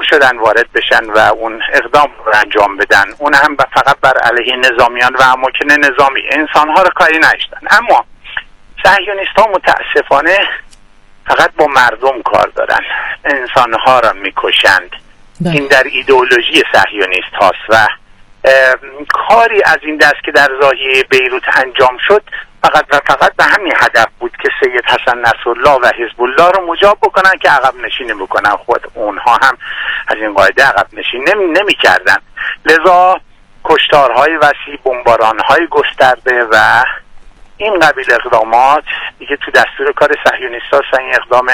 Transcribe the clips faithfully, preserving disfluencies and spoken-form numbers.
شدن وارد بشن و اون اقدام رو انجام بدن، اون هم فقط بر علیه نظامیان و اماکن نظامی، انسانها رو کاری نداشتن. اما صهیونیست‌ها متاسفانه فقط با مردم کار دارن، انسانها را میکشند. این در ایدئولوژی صهیونیست هاست و کاری از این دست که در ناحیه بیروت انجام شد فقط و فقط به همین هدف بود که سید حسن نصرالله و حزب الله رو مجاب بکنن که عقب نشینی بکنن. خود اونها هم از این قاعده عقب نشینی نمی, نمی کردن. لذا کشتارهای وسیع، بمبارانهای گسترده و این قبیل اقدامات دیگه تو دستور کار صهیونیست‌ها این اقدام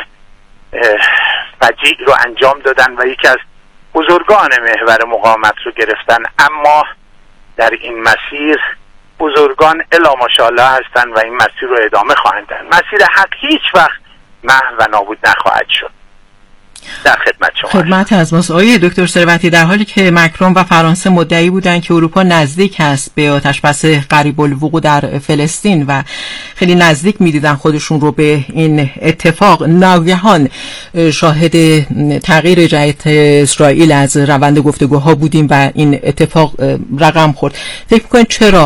فجیع رو انجام دادن و یکی از بزرگان محور مقاومت رو گرفتن. اما در این مسیر بزرگان الا ماشاءالله هستن و این مسیر رو ادامه خواهند داد. مسیر حق هیچ وقت محو و نابود نخواهد شد. در خدمت شما. خدمت از ماست آقای دکتر ثروتی. در حالی که مکرون و فرانسه مدعی بودند که اروپا نزدیک است به آتشبس قریب الوقوع در فلسطین و خیلی نزدیک می‌دیدن خودشون رو به این اتفاق، ناگهان شاهد تغییر جهت اسرائیل از روند گفتگوها بودیم و این اتفاق رقم خورد. فکر می‌کنید چرا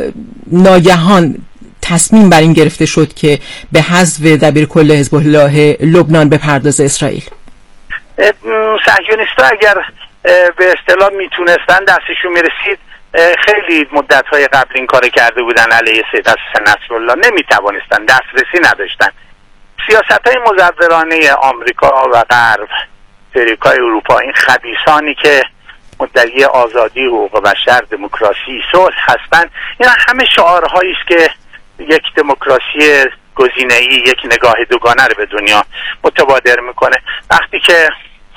ناگهان تصمیم بر این گرفته شد که به حذف دبیرکل حزب الله لبنان بپردازه اسرائیل؟ صهیونیست‌ها اگر به اصطلاح میتونستن دستشون میرسید خیلی مدت‌های قبل این کار کرده بودن علیه سید حسن نصرالله. نمیتوانستن، دسترسی نداشتن. سیاست‌های مزورانه آمریکا و غرب، امریکای اروپا، این خبیثانی که مدعی آزادی، حقوق بشر، دموکراسی، صلح هستند، اینا همه شعارهایی است که یک دموکراسی گزینه‌ای، یک نگاه دوگانه رو به دنیا متبادر میکنه. وقتی که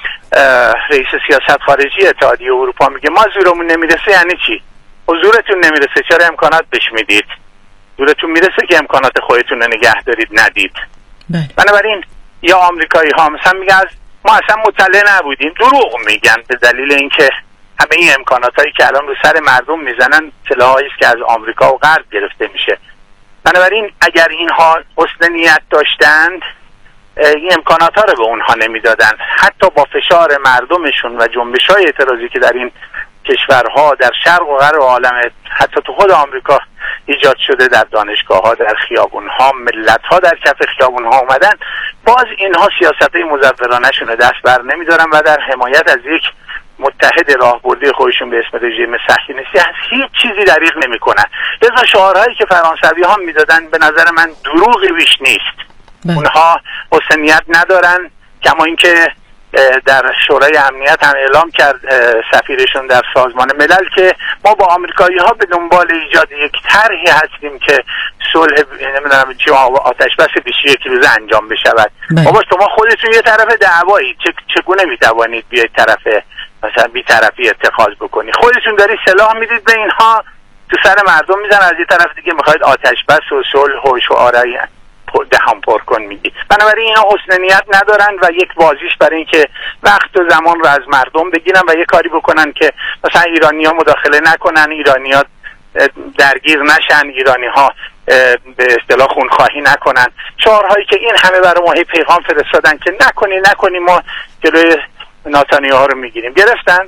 رئیس سیاست خارجی اتحادیه اروپا میگه ما زورمون نمیرسه، یعنی چی؟ حضورتون نمیرسه، چرا امکانات بهش میدید؟ زورتون میرسه که امکانات خودتون رو نگه دارید، ندید. بنابراین یا آمریکایی ها مثلا میگن ما اصلا مطلع نبودیم، دروغ میگن به دلیل اینکه همه این امکانات هایی که الان رو سر مردم میزنن سلاحایی است که از آمریکا و غرب گرفته میشه. بنابراین اگر اینها حسن نیت داشتند این امکانات ها رو به اونها نمیدادن. حتی با فشار مردمشون و جنبش های اعتراضی که در این کشورها در شرق و غرب عالم، حتی تو خود آمریکا ایجاد شده، در دانشگاه ها، در خیابون ها، ملت ها در کف خیابون ها اومدن، باز اینها سیاست های مزورانه شون دست بر نمیدارن و در حمایت از یک متحد راهبردی خودشون به اسم رژیم صهیونیستی از هیچ چیزی دریغ نمیکنن. لذا شعارهایی که فرانسوی ها میدادن به نظر من دروغی بیش نیست. بله. اونها حسنیت ندارن، کما اینکه در شورای امنیت هم اعلام کرد سفیرشون در سازمان ملل که ما با آمریکایی ها به دنبال ایجاد یک طرحی هستیم که صلح نمیدونم چی آتش بس بیست و یک روزه انجام بشود. بابا شما خودتون یه طرف دعوایی، چگونه میتوانید بیاید طرف مثلا بی‌طرفی اتخاذ بکنی؟ خودتون داری سلاح میدید به اینها، تو سر مردم میزن، از یه طرف دیگه میخواید آتش بس و صلح و شعارای دهان پر کن میگی. بنابراین اینا حسن نیت ندارن و یک بازیش برای اینکه وقت و زمان رو از مردم بگیرن و یه کاری بکنن که مثلا ایرانی‌ها مداخله نکنن، ایرانی‌ها درگیر نشن، ایرانی‌ها به اصطلاح خونخواهی نکنن. شعارهایی که این همه برای ما پیغام فرستادن که نکنی نکنی ما جلوی ناتانیاهو رو میگیریم، گرفتن.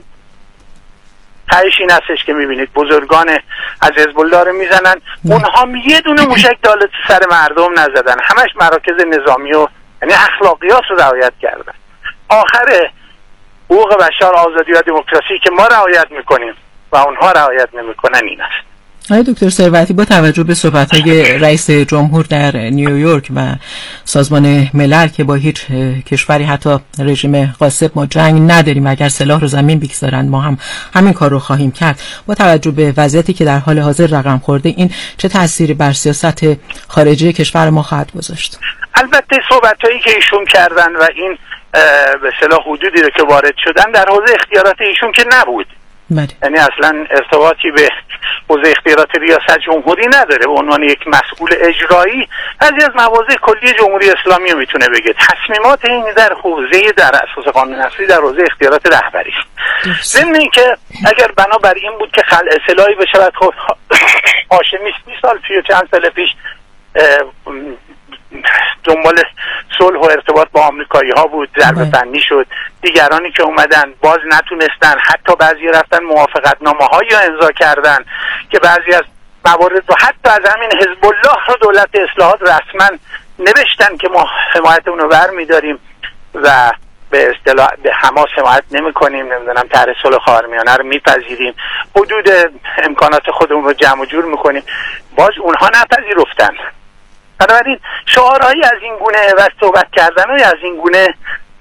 تهش این هستش که میبینید بزرگان از حزب الله رو میزنن، اونها یه دونه موشک داله تو سر مردم نزدن، همش مراکز نظامی و یعنی اخلاقیات رو رعایت کردن. آخر حقوق بشر، آزادی و دموکراسی که ما رعایت میکنیم و اونها رعایت نمیکنن این است. آقای دکتر ثروتی، با توجه به صحبت‌های رئیس جمهور در نیویورک و سازمان ملل که با هیچ کشوری حتی رژیم غاصب ما جنگ نداریم، اگر سلاح رو زمین بگذارن ما هم همین کار رو خواهیم کرد، با توجه به وضعیتی که در حال حاضر رقم خورده، این چه تأثیری بر سیاست خارجی کشور ما خواهد گذاشت؟ البته صحبت‌هایی که ایشون کردن و این به اصطلاح حدودی رو که وارد شدن در حوزه اختیارات ایشون که نبود. بله. یعنی اصلا ارتباطی به حوزه اختیارات ریاست جمهوری نداره. به عنوان یک مسئول اجرایی بعضی از مواضع کلی جمهوری اسلامی رو میتونه بگه. تصمیمات این در حوزه در اساس قانون اساسی در حوزه اختیارات رهبری است. ضمن اینکه اگر بنابر این بود که خلع سلاحی بشود، خب هاشمی سی سال پیش چند سال پیش دنبال صلح و ارتباط با آمریکایی ها بود، ضربه بندی شد. دیگرانی که اومدن باز نتونستن، حتی بعضی رفتن موافقتنامه هایی امضا کردن که بعضی از موارد رو حتی از همین حزب الله رو دولت اصلاحات رسما نوشتن که ما حمایت اون رو برمی‌داریم و به اصطلاح به حماس حمایت نمی‌کنیم، نمیدونم طرح صلح خاورمیانه رو میپذیریم، حدود امکانات خودمون رو جمع و جور می‌کنیم. باز اونها نپذیرفتن. بنابراین شعارهایی از این گونه و صحبت کردن‌های از این گونه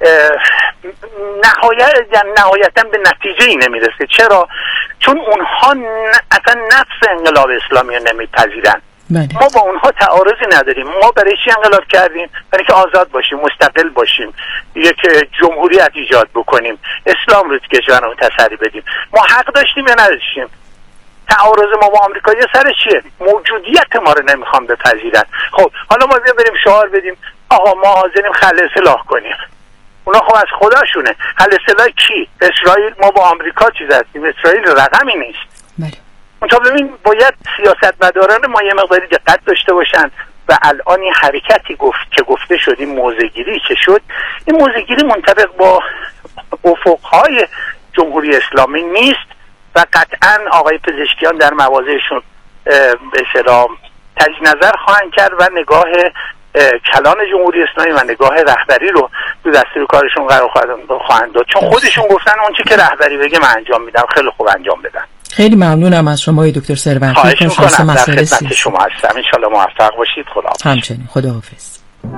نهایت یعنی نهایتاً به نتیجه ای نمیرسه. چرا؟ چون اونها اصلا نفس انقلاب اسلامی رو نمیپذیرن. ما با اونها تعارضی نداریم. ما برای چی انقلاب کردیم؟ برای که آزاد باشیم، مستقل باشیم، یک جمهوریت ایجاد بکنیم، اسلام رو تو کشورمون تسری بدیم. ما حق داشتیم یا نداشتیم؟ تعارض ما با آمریکا یه سر چیه؟ موجودیت ما رو نمیخوام بپذیرن. خب حالا ما بیا بریم شعار بدیم آقا ما حاضریم خلع سلاح کنیم. اونا خب از خداشونه. خلع سلاح کی؟ اسرائیل. ما با آمریکا چیز هستیم؟ اسرائیل رقمی نیست. بله. منتها ببین باید سیاستمداران ما یه مقداری دقت داشته باشن و الان این حرکتی گفت که گفته شد، این موضع‌گیری که شد، این موضع‌گیری منطبق با افقهای جمهوری اسلامی نیست و قطعا آقای پزشکیان در مواضعشون به اصطلاح تجدید نظر خواهند کرد و نگاه کلان جمهوری اسلامی و نگاه رهبری رو تو دستور کارشون قرار خواهند داد، چون خودشون گفتن اون چی که رهبری بگه من انجام میدم. خیلی خوب انجام بدن. خیلی ممنونم از شما دکتر ثروتی. خواهش میکنم. در خدمت شما هستم. ان شاءالله موفق باشید. خداحافظ. همچنین. خداحافظ.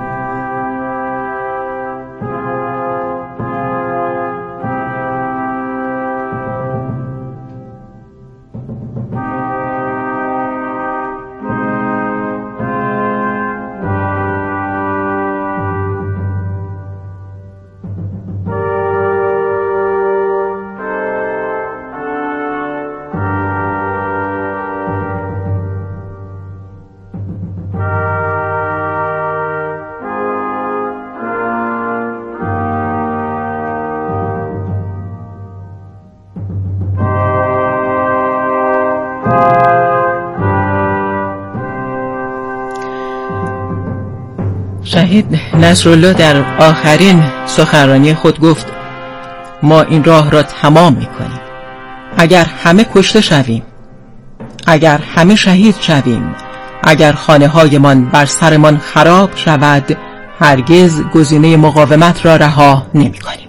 شهید نصرالله در آخرین سخنرانی خود گفت ما این راه را تمام می‌کنیم. اگر همه کشته شویم، اگر همه شهید شویم، اگر خانه‌هایمان بر سرمان خراب شود، هرگز گزینه مقاومت را رها نمی‌کنیم.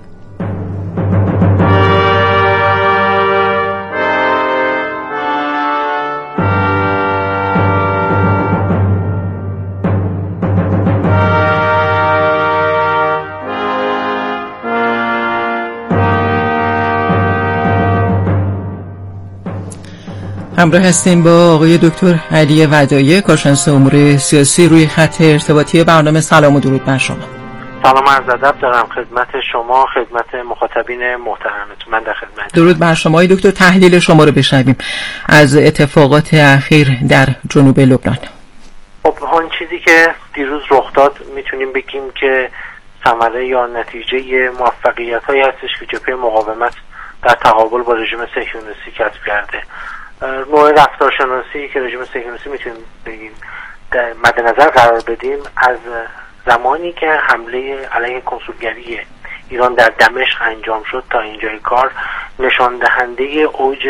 همراه هستیم با آقای دکتر علی ودایی، کارشناس امور سیاسی روی خط ارتباطی برنامه. سلام و درود بر شما. سلام عرض ادب دارم خدمت شما، خدمت مخاطبین محترمتون. من در خدمت. درود بر شما. آقای دکتر تحلیل شما رو بشنویم از اتفاقات اخیر در جنوب لبنان. خب اون چیزی که دیروز رخ داد میتونیم بگیم که ثمره یا نتیجه موفقیت‌هایی هستش که جبهه مقاومت در تقابل با رژیم صهیونیستی کسب کرده. نوع رفتارشناسی که رژیم صهیونیستی میتونیم بگیم در مد نظر قرار بدیم، از زمانی که حمله علیه کنسولگری ایران در دمشق انجام شد تا اینجای کار نشان دهنده اوج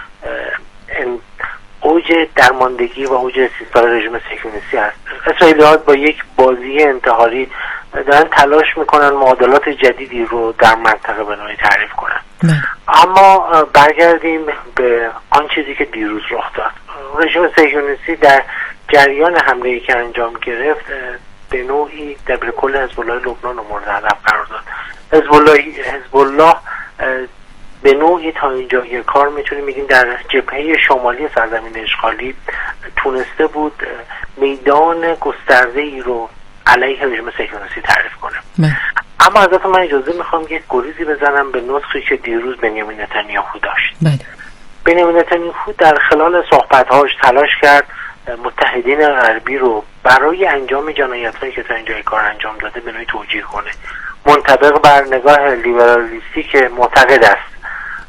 اوج درماندگی و اوج سیستان رژیم صهیونیستی است. اسرائیلی‌ها با یک بازی انتحاری دارن تلاش میکنن معادلات جدیدی رو در منطقه به نوعی تعریف کنن. نه. اما برگردیم به آن چیزی که دیروز رخ داد. رژیم صهیونیستی در جریان حمله‌ای که انجام گرفت به نوعی دبیرکل حزب الله لبنان رو مورد هدف قرار داد. حزب الله حزب الله به نوعی تا اینجای کار میتونیم بگیم در جبهه شمالی سرزمین اشغالی تونسته بود میدان گسترده‌ای رو علیه رژیم صهیونیستی تعریف کنه. نه. اما ازتون من اجازه میخوام یک گریزی بزنم به نسخی که دیروز بنیامین نتانیاهو داشت. بله. بنیامین نتانیاهو در خلال صحبت‌هاش تلاش کرد متحدین غربی رو برای انجام جنایت‌هایی که تا اینجای کار انجام داده به نوعی توجیه کنه، منطبق بر نگاه لیبرالیستی که معتقد است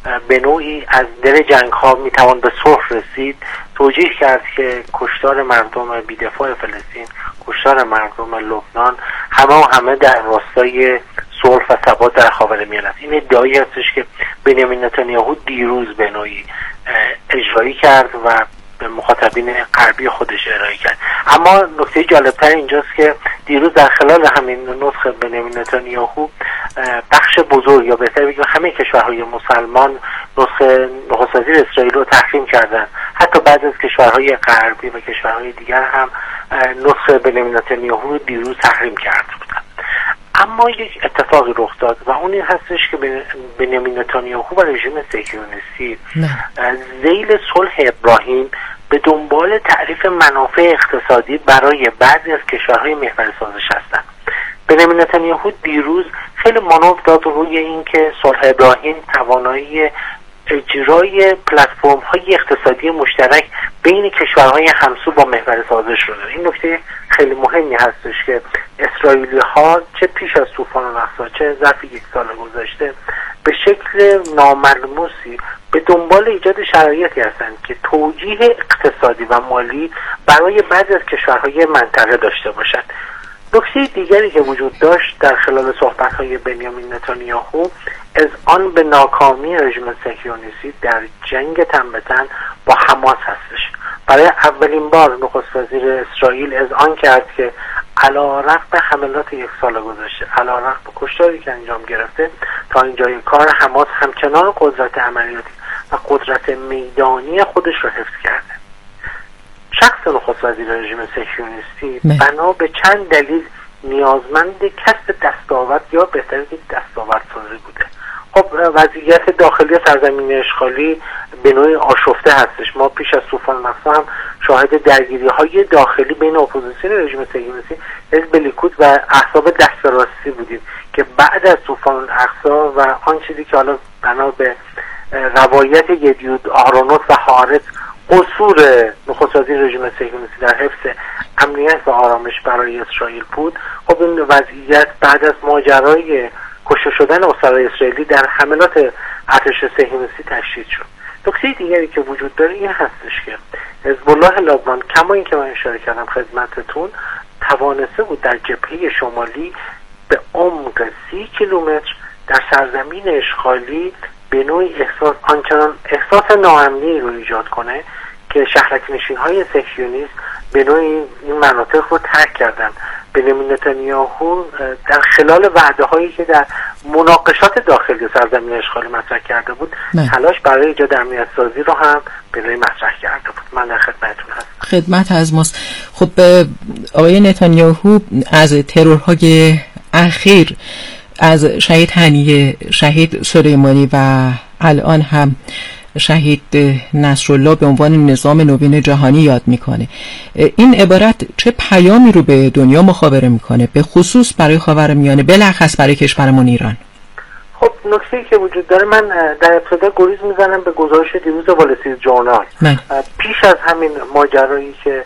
به نوعی از دل جنگ ها میتوان به صلح رسید، توجیه کرد که کشتار مردم بی‌دفاع فلسطین، کشتار مردم لبنان همه و همه در راستای صلح و ثبات در خاورمیانه است. این ادعایی هستش که بنیامین نتانیاهو دیروز به نوعی اجرایی کرد و به مخاطبین غربی خودش ارائه کرد. اما نکته جالبتر اینجاست که دیروز در خلال همین نطق بنیامین نتانیاهو بخش بزرگ، یا بهتر بگیم همه کشورهای مسلمان، نطق نخست وزیر اسرائیل رو تحریم کردن. حتی بعد از کشورهای غربی و کشورهای دیگر هم نطق بنیامین نتانیاهو رو دیروز تحریم کرده بودن. اما یک اتفاقی رخ داد و اون این هستش که بنیامین نتانیاهو و رژیم صهیونیستی ذیل صلح ابراهیم به دنبال تعریف منافع اقتصادی برای بعضی از کشورهای محور سازش هستند. بنیامین نتانیاهو دیروز خیلی مانور داد روی این که صلح ابراهیم توانایی اجرای پلتفرم های اقتصادی مشترک بین کشورهای همسو با محور سازش رو داره. این نکته خیلی مهمی هستش که اسرائیلی ها چه پیش از طوفان الاقصی چه ظرف یک سال گذشته به شکل ناملموسی به دنبال ایجاد شرایطی هستند که توجیه اقتصادی و مالی برای بعضی از کشورهای منطقه داشته باشند. نکته دیگری که وجود داشت در خلال صحبت‌های بنیامین نتانیاهو از آن به ناکامی رژیم صهیونیستی در جنگ تن به تن با حماس هستش. برای اولین بار نخست وزیر اسرائیل از آن کرد که علی‌رغم حملات یک سال گذشته، علی‌رغم کشتاری که انجام گرفته، تا اینجای کار حماس همچنان قدرت عملیاتی و قدرت میدانی خودش را حفظ کرده. شخص نخست وزیر رژیم صهیونیستی بنا به چند دلیل نیازمند کسب دستاورد یا بهتر بگیم دستاوردسازی بوده. خب وضعیت داخلی سرزمین اشغالی به نوعی آشفته هستش. ما پیش از طوفان الاقصی هم شاهد درگیری های داخلی بین اپوزیسیون رژیم صهیونیستی، حزب لیکود و احزاب دست راستی بودیم که بعد از طوفان الاقصی و آن چیزی که حالا بنا به روایت یدیود آرونوت و حارث قصور نخست وزیر رژیم صهیونیستی در حفظ امنیت و آرامش برای اسرائیل بود، خب این وضعیت بعد از ماجرای کشته شدن اسرای اسرائیلی در حملات ارتش صهیونیستی تشدید شد. نکته دیگری که وجود داره این هستش که حزب الله لبنان، کما این که من اشاره کردم خدمتتون، توانسته بود در جبهه شمالی به عمق سی کیلومتر در سرزمین اشغالی به نوعی احساس آنچنان احساس ناامنی رو ایجاد کنه که شهرک‌نشین های صهیونیست به نوعی این مناطق رو ترک کردن. بنیامین نتانیاهو در خلال وعده هایی که در مناقشات داخلی سرزمین اشغالی مطرح کرده بود نه. تلاش برای ایجاد امنیت سازی رو هم به نوعی مطرح کرده بود. من در خدمتتون هستم. خدمت از ماست. خب آقای نتانیاهو از ترورهای اخیر از شهید هنیه، شهید سلیمانی و الان هم شهید نصرالله به عنوان نظام نوین جهانی یاد میکنه. این عبارت چه پیامی رو به دنیا مخابره میکنه، به خصوص برای خاورمیانه، بلخص برای کشورمون ایران؟ خب نکته‌ای که وجود داره، من در ابتدا گریز میزنم به گزارش دیروز وال استریت ژورنال. پیش از همین ماجرایی که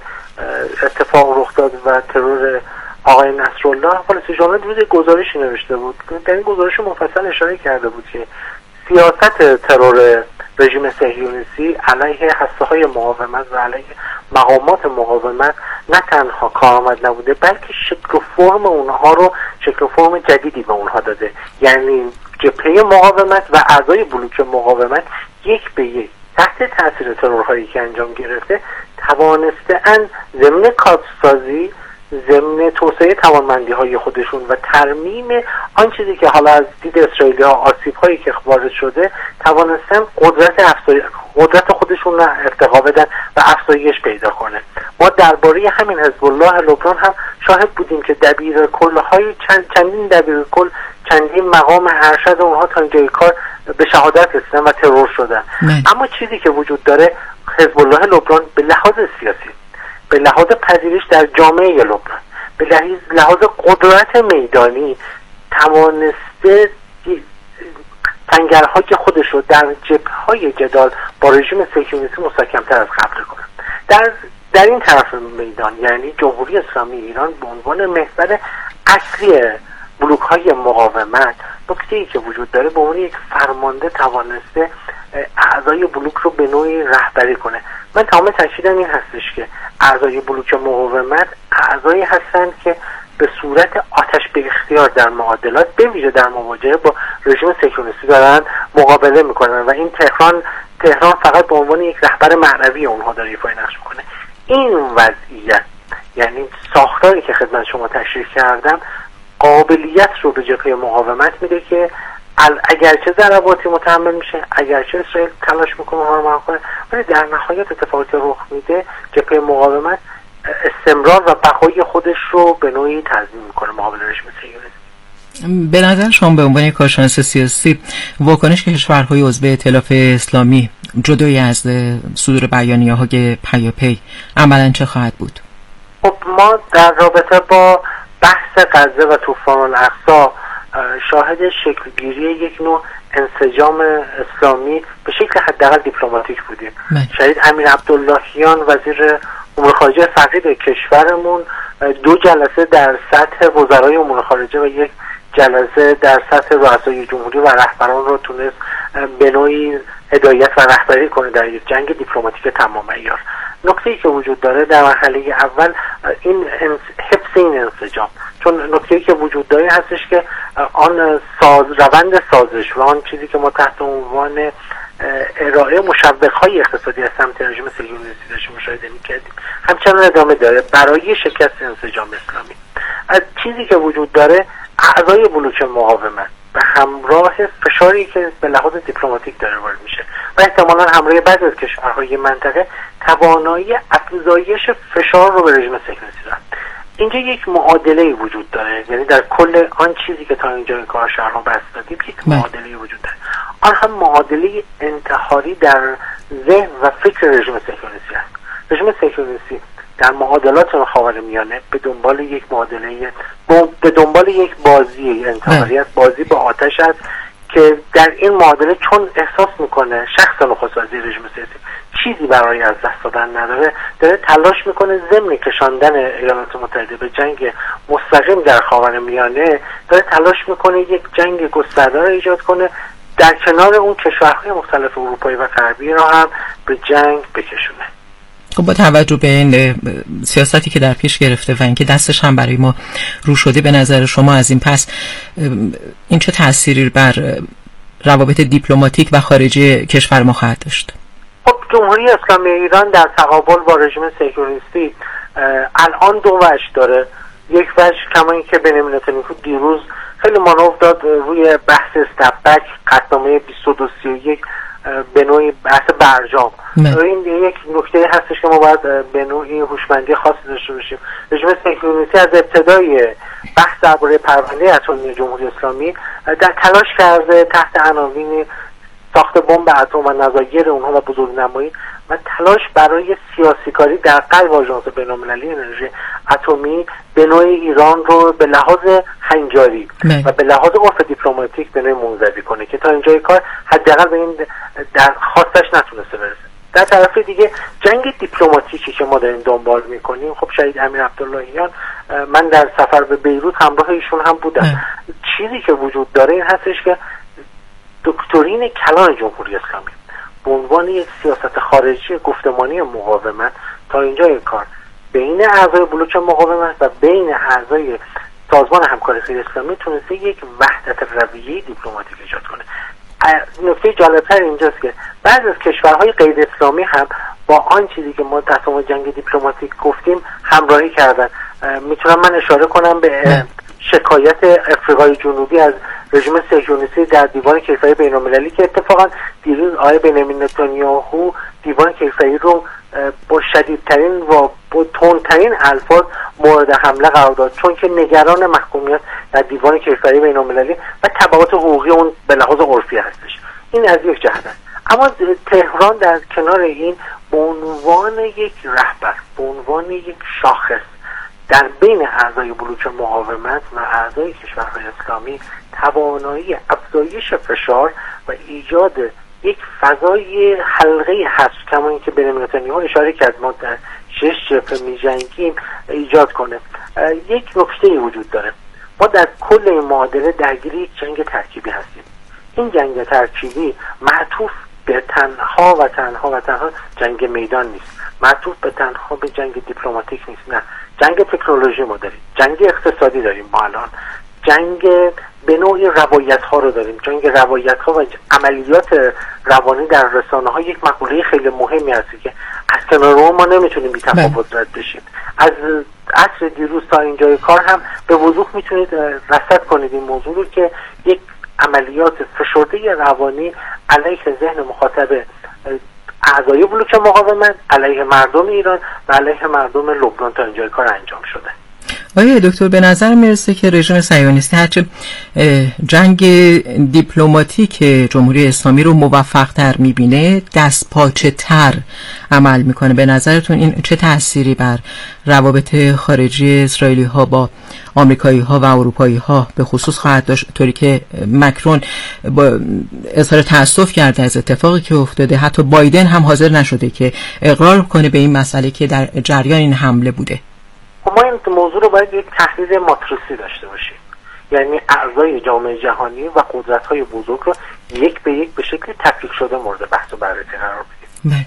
اتفاق رخ داد و ترور آقای نصرالله، وال استریت ژورنال دیروز گزارشی نوشته بود. در این گزارش مفصل اشاره کرده بود که سیاست ترور رژیم صهیونیستی علیه هسته‌های مقاومت و علیه مقامات مقاومت نه تنها کارآمد نبوده، بلکه شکل و فرم اونها رو شکل و فرم جدیدی به اونها داده. یعنی جبهه مقاومت و اعضای بلوک مقاومت یک به یک تحت تاثیر ترورهایی که انجام گرفته توانسته‌اند ضمن کادرسازی، ضمن توسعه توانمندی های خودشون و ترمیم آن چیزی که حالا از دید اسرائیلی ها آسیب هایی که وارد شده، توانستن قدرت افزای... قدرت خودشون را ارتقا بدن و افزایش پیدا کنه. ما درباره همین حزب الله لبنان هم شاهد بودیم که دبیر کل های چند... چندین دبیر کل، چندین مقام ارشد اونها تا اینجای کار به شهادت رسیدن و ترور شدن. اما چیزی که وجود داره، حزب الله لبنان به لحاظ سیاسی، به لحاظ پذیرش در جامعه لبنان، به لحاظ قدرت میدانی توانسته تنگرهای خودش رو در جبهه‌های جدال با رژیم صهیونیستی مستحکم‌تر از قبل کنه. در در این طرف میدان، یعنی جمهوری اسلامی ایران به عنوان محور اصلی بلوک‌های مقاومت نکته‌ای که وجود داره، به عنوان یک فرمانده توانسته اعضای بلوک رو به نوعی رهبری کنه. من تمام تاکیدم این هستش که اعضای بلوک مقاومت اعضایی هستند که به صورت آتش به اختیار در معادلات، به ویژه در مواجهه با رژیم صهیونیستی دارن مقابله میکنن و این تهران تهران فقط به عنوان یک رهبر معنوی اونها داره ایفای نقش میکنه. این وضعیت، یعنی ساختاری که خدمت شما تشریح کردم، قابلیت رو به جبهه مقاومت میده که اگرچه ضرباتی متحمل میشه، اگرچه اسرائیل تلاش میکنه اونها رو مهار کنه، ولی در نهایت اتفاقی رخ میده جبهه مقاومت استمرار و بقای خودش رو به نوعی تضمین میکنه مقابل رژیم صهیونیستی. به نظر شما به عنوان کارشناس سیاسی، واکنش کشورهای عضو ائتلاف اسلامی جدای از صدور بیانیه‌های پیاپی عملاً چه خواهد بود؟ خب ما در رابطه با بحث غزه و طوفان الاقصی شاهد شکلگیری یک نوع انسجام اسلامی به شکل حداقل دیپلماتیک بودیم. شهید امیر عبداللهیان وزیر امور خارجه فقید کشورمون دو جلسه در سطح وزرای امور خارجه و یک جلسه در سطح رؤسای جمهوری و رهبران رو تونست به نوعی هدایت و رهبری کنه در یک جنگ دیپلماتیک تمام عیار. نکته‌ای که وجود داره در مرحله اول این حفظ این انسجام، چون نکته‌ای که وجود داره هستش که آن ساز روند سازش و آن چیزی که ما تحت عنوان ارائه مشوق‌های اقتصادی از سمت رژیم صهیونیستی داشتیم مشاهده می‌کردیم همچنان ادامه داره برای شکست انسجام اسلامی. از چیزی که وجود داره، اعضای بلوک مقاومت به همراه فشاری که به لحاظ دیپلماتیک داره وارد میشه و احتمالاً همراه بعضی از کشورهای منطقه توانایی افزایش فشار رو به رژیم صهیونیستی دارن. اینجا یک معادله وجود داره، یعنی در کل آن چیزی که تا اینجا کار شهرها بس دادیم یک معادله وجود داره. آن هم معادله انتحاری در ذهن و فکر رژیم صهیونیستی است. رژیم صهیونیستی در معادلات خاورمیانه به دنبال یک معادله به دنبال یک بازی انتحاری است، بازی با آتش است که در این معادله چون احساس میکنه شخص نخست وزیر رژیم صهیونیستی چیزی برای از دست دادن نداره، داره تلاش میکنه ضمن کشاندن ایالات متحده به جنگ مستقیم در خاورمیانه، داره تلاش میکنه یک جنگ گسترده را ایجاد کنه، در کنار اون کشورهای مختلف اروپایی و غربی را هم به جنگ بکشونه. خب با توجه به این سیاستی که در پیش گرفته و اینکه دستش هم برای ما رو شده، به نظر شما از این پس این چه تأثیری بر روابط دیپلماتیک و خارجی کشور ما خواهد داشت؟ خب جمهوری اسلامی ایران در تقابل با رژیم صهیونیستی الان دو وجه داره. یک وجه کما اینکه بنیامین نتانیاهو دیروز خیلی مانور داد روی بحث استپبک قطعنامه بیست و دو سی و یک به نوعی بحث برجام. این یک نکته هستش که ما باید به نوعی هوشمندی خاصی داشته باشیم. رژیم صهیونیستی از ابتدای بحث درباره پرونده اتمی جمهوری اسلامی در تلاش کرده تحت عناوین ساخت بمب اتم و نظایر اونها و بزرگنمایی و تلاش برای سیاسی کاری در قلب آژانس بین‌المللی انرژی اتمی به نوع ایران رو به لحاظ هنجاری مه. و به لحاظ عرف دیپلماتیک به نوع منزوی کنه که تا اینجای کار حداقل به این در خواستش نتونسته برسه. در طرف دیگه جنگ دیپلماتیکی که ما داریم دنبال میکنیم، خب شهید امیر عبداللهیان، من در سفر به بیروت همراه ایشون هم بودم. مه. چیزی که وجود داره این هستش که دکترین کلان جمهوری اسلامی به عنوان یک سیاست خارجی گفتمانی مقاومت تا اینجای کار بین اعضای بلوک مقاومت و بین اعضای سازمان همکاری غیر اسلامی تونسته یک وحدت رویه دیپلماتیک ایجاد کنه. نکته جالبتر اینجاست که بعضی از کشورهای غیر اسلامی هم با آن چیزی که ما در عنوان جنگ دیپلماتیک گفتیم همراهی کردن. میتونم من اشاره کنم به شکایت افریقای جنوبی از رژیم صهیونیستی در دیوان کیفری بین‌المللی که اتفاقا دیروز آقای بنیامین نتانیاهو دیوان کیفری رو با شدیدترین و با تندترین الفاظ مورد حمله قرار داد، چون که نگران محکومیت در دیوان کیفری بین‌المللی و تبعات حقوقی اون به لحاظ عرفی هستش. این از یک جهت است. اما تهران در کنار این به عنوان یک رهبر، به عنوان یک شاخص در بین اعضای بلوک مقاومت و اعضای کشورهای اسلامی توانایی افزایش فشار و ایجاد یک فضای حلقه حذف کما اینکه بنیامین نتانیاهو اشاره کرد ما در شش جبهه می‌جنگیم ایجاد کنه. یک نکته وجود داره. ما در کل این معادله درگیر یک جنگ ترکیبی هستیم. این جنگ ترکیبی معطوف به تنها و تنها و تنها جنگ میدان نیست، معطوف به تنها به جنگ دیپلماتیک نیست، نه، جنگ تکنولوژی ما داریم، جنگ اقتصادی داریم، ما الان جنگ به نوعی روایت ها رو داریم. جنگ روایت ها و عملیات روانی در رسانه ها یک مقوله خیلی مهمی هست که از کنار ما نمیتونیم بی تفاوت رد بشیم. از عصر دیروز تا اینجای کار هم به وضوح میتونید رصد کنید این موضوع رو که یک عملیات فشرده روانی علیه ذهن مخاطب اعضای بلوک مقاومت، علیه مردم ایران و علیه مردم لبنان تا اینجای کار انجام شده. آیا دکتر به نظر میرسه که رژیم صهیونیستی هرچه جنگ دیپلماتیک جمهوری اسلامی رو موفق تر میبینه دست پاچه تر عمل میکنه؟ به نظرتون این چه تأثیری بر روابط خارجی اسرائیلی ها با آمریکایی ها و اروپایی ها به خصوص خواهد داشت، طوری که مکرون با اظهار تأسف کرده از اتفاقی که افتاده؟ حتی بایدن هم حاضر نشده که اقرار کنه به این مسئله که در جریان این حمله بوده. ما این موضوع رو باید یک تحلیل ماتریسی داشته باشیم، یعنی اعضای جامعه جهانی و قدرت‌های بزرگ رو یک به یک به شکل تفکیک شده مورد بحث و بررسی قرار بدیم.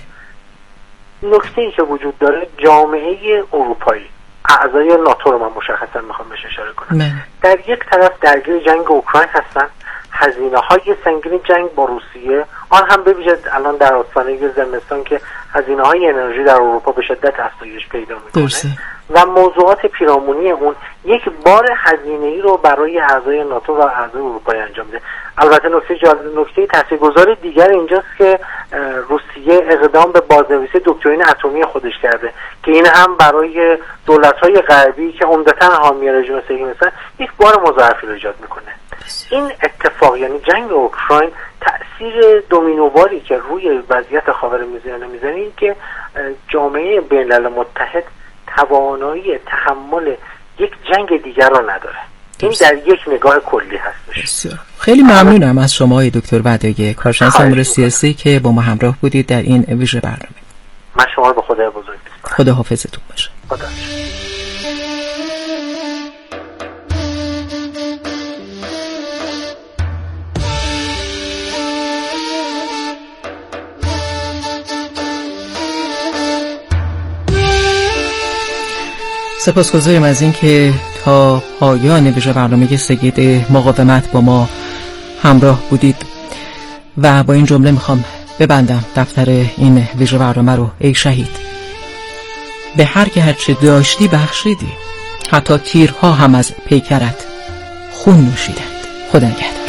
نکته‌ای که وجود داره، جامعه اروپایی، اعضای ناتو رو من مشخصا میخوام بهش اشاره کنم، مه. در یک طرف درگیر جنگ اوکراین هستن، هزینه‌های سنگین جنگ با روسیه، آن هم به ویژه الان در آستانه زمستان که هزینه‌های انرژی در اروپا به شدت افزایش پیدا می‌کنه و موضوعات پیرامونی اون یک بار هزینه‌ای رو برای اعضای ناتو و اعضای اروپایی انجام میده. البته نکته جالب، نکته تاثیرگذار دیگر اینجاست که روسیه اقدام به بازنویسی دکترین اتمی خودش کرده که این هم برای دولت‌های غربی که عمدتاً حامی رژیم صهیونیستی هستن یک بار مضاعفی رو ایجاد میکنه. این اتفاق، یعنی جنگ اوکراین، تأثیر دومینوواری که روی وضعیت خاورمیانه میزنه این که جامعه بین‌الملل متحد توانایی تحمل یک جنگ دیگر رو نداره. این در یک نگاه کلی هستش. خیلی ممنونم از شما های دکتر وداگی، کارشناس امور سیاسی که با ما همراه بودید در این ویژه برنامه. من شما رو به خدای بزرگ میسپارم. خدا حافظتون باشه. خدا. سپاسگزاریم از این که تا پایان ویژه برنامه سید مقاومت با ما همراه بودید و با این جمله میخوام ببندم دفتر این ویژه برنامه رو. ای شهید، به هر که هرچه داشتی بخشیدی، حتی تیرها هم از پیکرت خون نوشیدند. خدا نگهدار.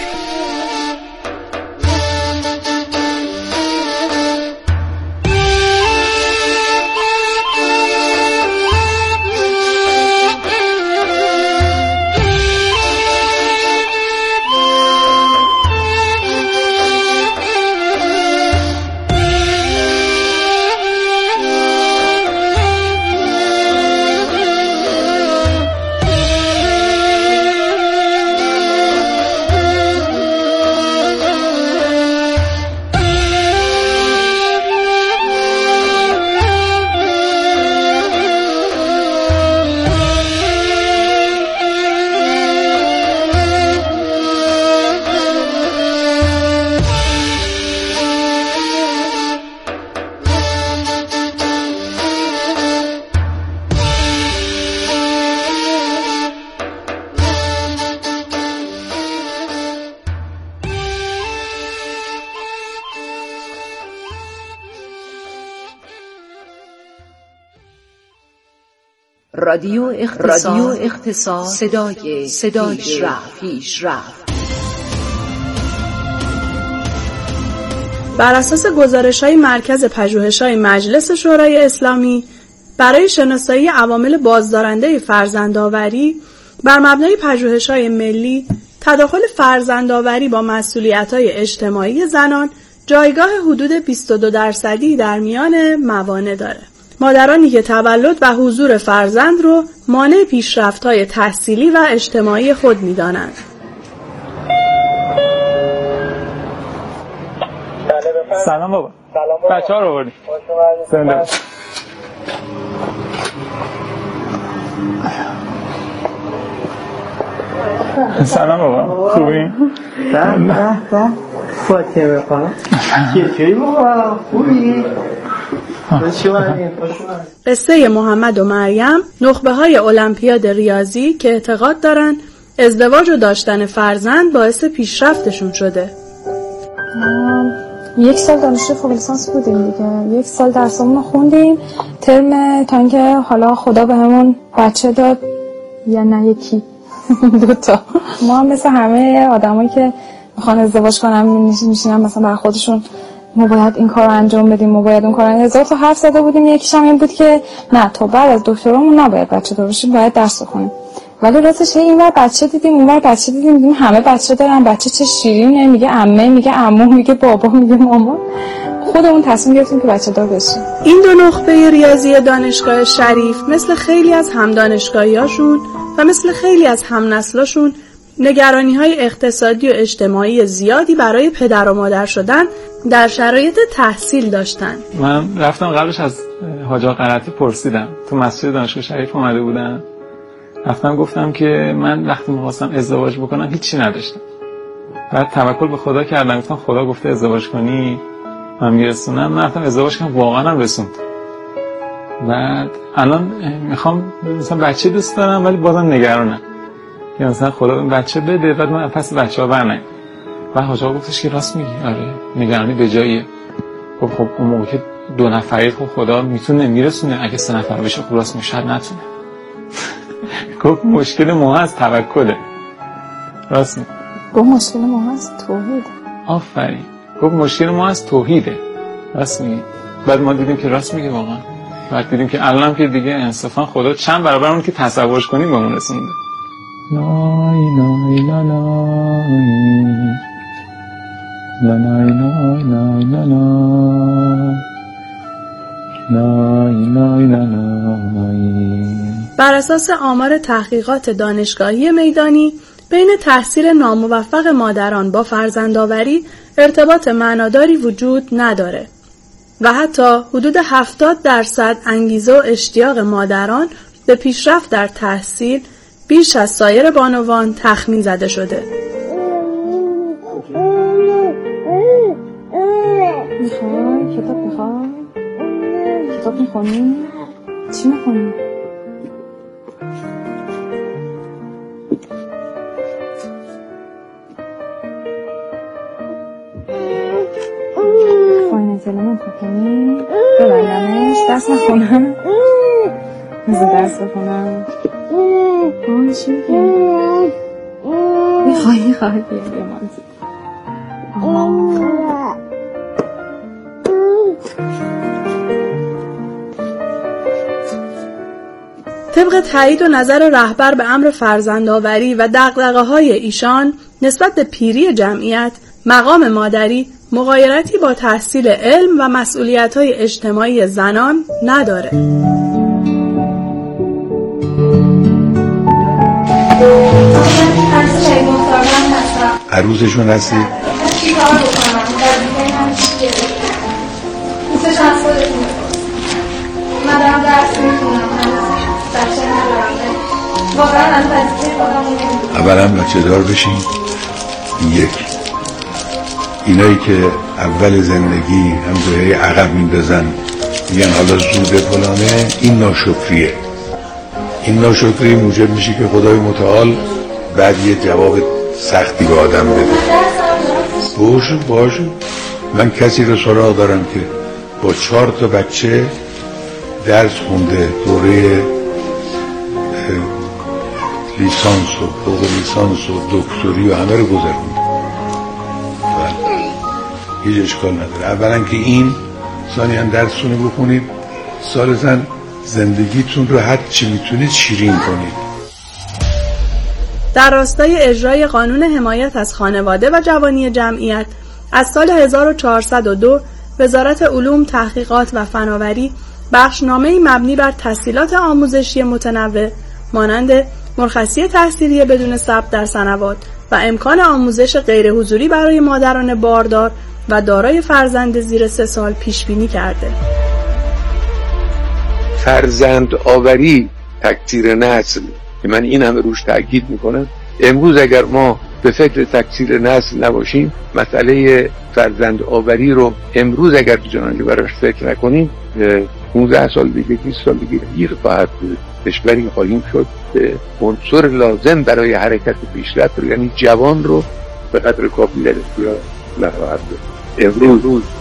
رادیو اختصاص, رادیو اختصاص صدای صدای پیشرفت پیشرفت. بر اساس گزارش‌های مرکز پژوهش‌های مجلس شورای اسلامی برای شناسایی عوامل بازدارنده فرزندآوری بر مبنای پژوهش‌های ملی، تداخل فرزندآوری با مسئولیت‌های اجتماعی زنان جایگاه حدود بیست و دو درصدی در میان موانع داره. مادرانی که تولد و حضور فرزند رو مانع پیشرفت‌های تحصیلی و اجتماعی خود می‌دانند. سلام بابا. سلام بابا. بچه‌ها رو آوردی. زنده. سلام بابا، خوبی؟ به به به فاطمه خانم چطوری بابا؟ خوبی؟ قصه محمد و مریم، نخبه های المپیاد ریاضی که اعتقاد دارن ازدواج و داشتن فرزند باعث پیشرفتشون شده. یک سال دانشجو فوق لیسانس بودیم دیگه، یک سال درسامون رو خوندیم ترم تا اینکه حالا خدا به همون بچه داد یا نه یکی دوتا. ما هم مثل همه آدمایی که میخوان ازدواج کنن میشینن مثلا برای خودشون ما باید این کار رو انجام بدیم، ما باید اون کار رو هزار تا حرف زده بودیم. یکیش هم این بود که نه تو بعد از دکترامون نباید بچه دار بشیم، باید درس بخونیم. ولی راستش اینور بچه دیدیم اونور بچه دیدیم دیدیم همه بچه دارن، بچه چه شیرینه، میگه عمه، میگه عمو، میگه بابا، میگه ماما. خودمون تصمیم گرفتیم که بچه دار بشیم. این دو نخبه ریاضی دانشگاه شریف مثل خیلی از هم دانشگاهیاشون و مثل خیلی از هم نسلاشون نگرانی‌های اقتصادی و اجتماعی زیادی برای پدر و مادر شدن در شرایط تحصیل داشتن. من رفتم قبلش از حاج آقا قرطی پرسیدم، تو مسجد دانشگاه شریف اومده بودم، رفتم گفتم که من وقتی می‌خواستم ازدواج بکنم هیچی نداشتم، بعد توکل به خدا کردم، گفتم خدا گفته ازدواج کنی من میرسونم. من رفتم ازدواج کردم، واقعا هم رسوند. بعد الان میخوام مثلا بچه دوست دارم ولی بازم نگرانم که مثلا خدا اون بچه بده بعد من پس بچه‌ها برنم. و حاج آقا گفتش که راست میگی، آره نگرانی به جاییه. خب خب اون موقع که دو نفری خب خدا میتونه میرسونه، اگه سه نفر بشه خب راست میشه نتونه. گفت مشکل ما هست توکله. راست میگه. گفت مشکل ما هست توحید. آفرین. گفت مشکل ما هست توحیده. راست میگه. بعد ما دیدیم که راست میگه واقعا. بعد دیدیم که الانم که دیگه انصافا خدا چند برابر اون که تصور کنیم بهمون رسونده. نای نای نای نای نای نای نای نای نای نای نای. بر اساس آمار تحقیقات دانشگاهی میدانی بین تحصیل ناموفق مادران با فرزندآوری ارتباط معناداری وجود نداره و حتی حدود هفتاد درصد انگیزه و اشتیاق مادران به پیشرفت در تحصیل بیش از سایر بانوان تخمین زده شده. میخوای؟ کتاب میخوای؟ کتاب میخونی؟ چی میخونی؟ فاینل زلمون میخونی؟ ببندمش؟ دست نخونم؟ میزه درس بخونم؟ آه چی میگه؟ میخوای میخوای بیا بیا مانزی. طبق تایید و نظر رهبر به امر فرزندآوری و دغدغه‌های ایشان نسبت به پیری جمعیت، مقام مادری مغایرتی با تحصیل علم و مسئولیت‌های اجتماعی زنان نداره. عروسشون هستی؟ چی کار بکنم؟ در من چیه؟ دوستش از خودتون من دارم درس میخونم، بچه ندارم، واقعا از وظیفه خودم اولا بچه دار بشین. یک، اینایی که اول زندگی هم دوهی عقب میندازن میگن حالا زوده فلانه، این ناشکریه. این ناشکری موجب میشه که خدای متعال بعد یه جواب سختی به آدم بده. باشه باشه من کسی رو سراغ دارم که با چهار تا بچه درس خونده، دوره لیسانس و فوق لیسانس و دکتری و همه رو گذرونده. هیچ اشکال نداره. اولا که این ثانیاً درستون رو بخونید، ثالثاً زندگیتون رو هر چی میتونید شیرین کنید. در راستای اجرای قانون حمایت از خانواده و جوانی جمعیت از سال هزار و چهارصد و دو وزارت علوم، تحقیقات و فناوری بخشنامه‌ای مبنی بر تسهیلات آموزشی متنوع مانند مرخصی تحصیلی بدون ثبت در سنوات و امکان آموزش غیر حضوری برای مادران باردار و دارای فرزند زیر سه سال پیش بینی کرده. فرزند آوری تکثیر نسل که من این همه روش تاکید میکنم امروز اگر ما به فکر تکثیر نسل نباشیم، مسئله فرزند آوری رو امروز اگر جنانجه براش فکر نکنیم، پانزده سال دیگه، بیست سال دیگه گیر خواهد بود. کشوری خواهیم شد به عنصر لازم برای حرکت پیشرفت، یعنی جوان رو به قدر کافی در اختیار نخواهد بود. امروز